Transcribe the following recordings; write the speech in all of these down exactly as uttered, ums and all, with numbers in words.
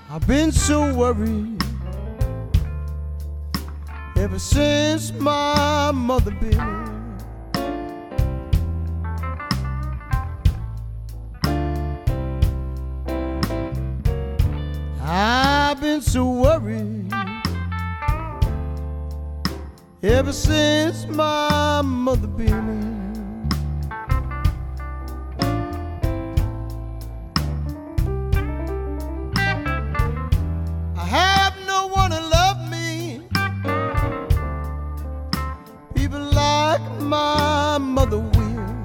I've been so worried ever since my mother been here. I've been so worried ever since my mother been here. I have no one to love me, people like my mother will.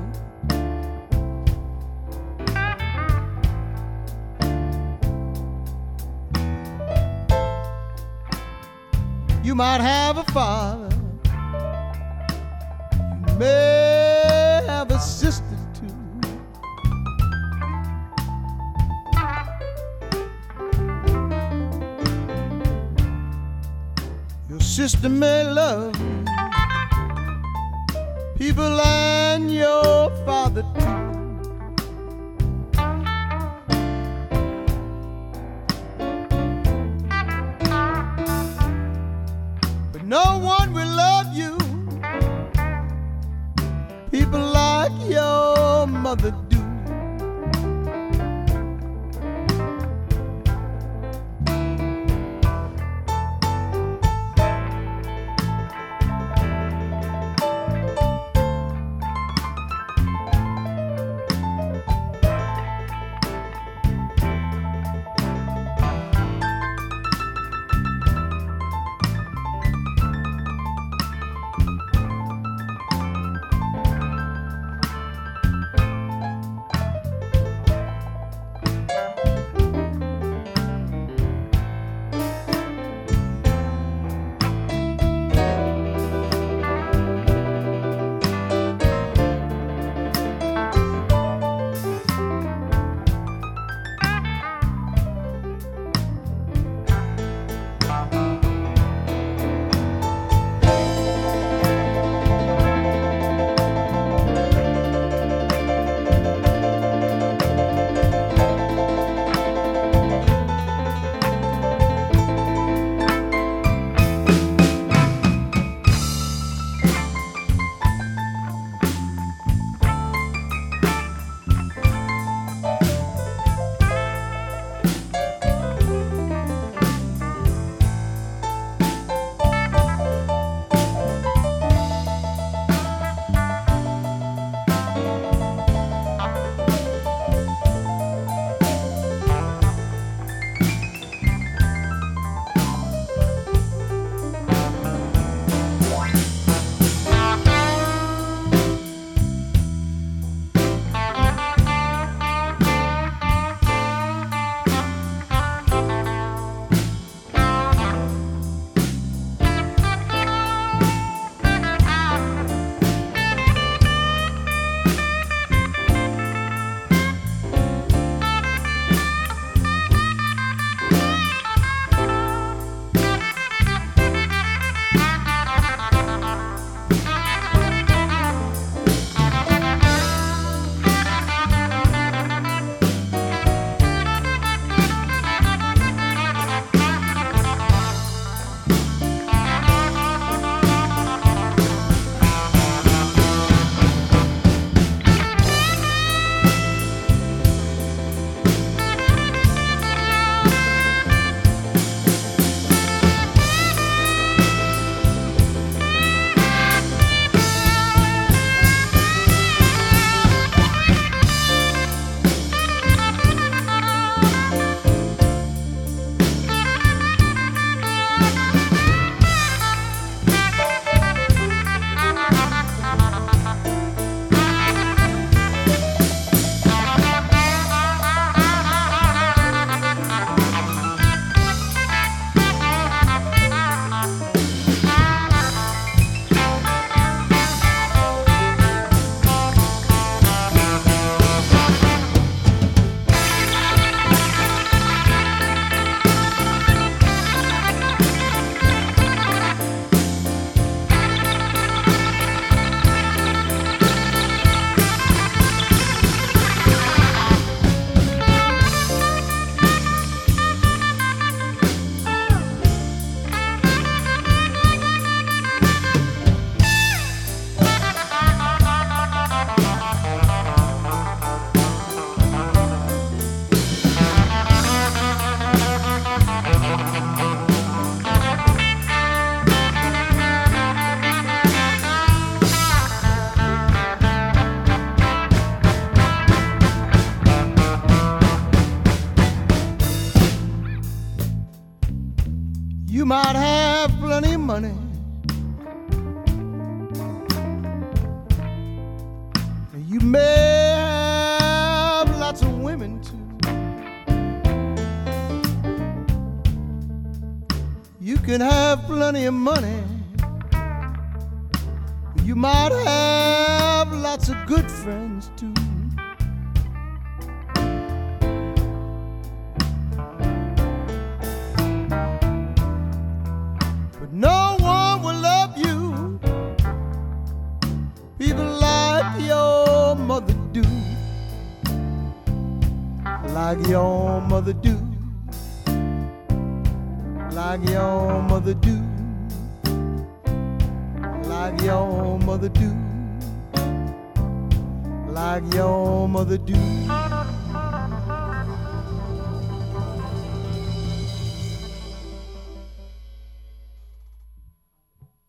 You might have a father, you may have a sister too. Your sister may love you, people and your father too. No one will love you, people like your mother do. You might have plenty of money, you may have lots of women too. You can have plenty of money, you might have lots of good friends too. But no one will love you, people like your mother do, like your mother do, like your mother do, like your mother do, like your mother do.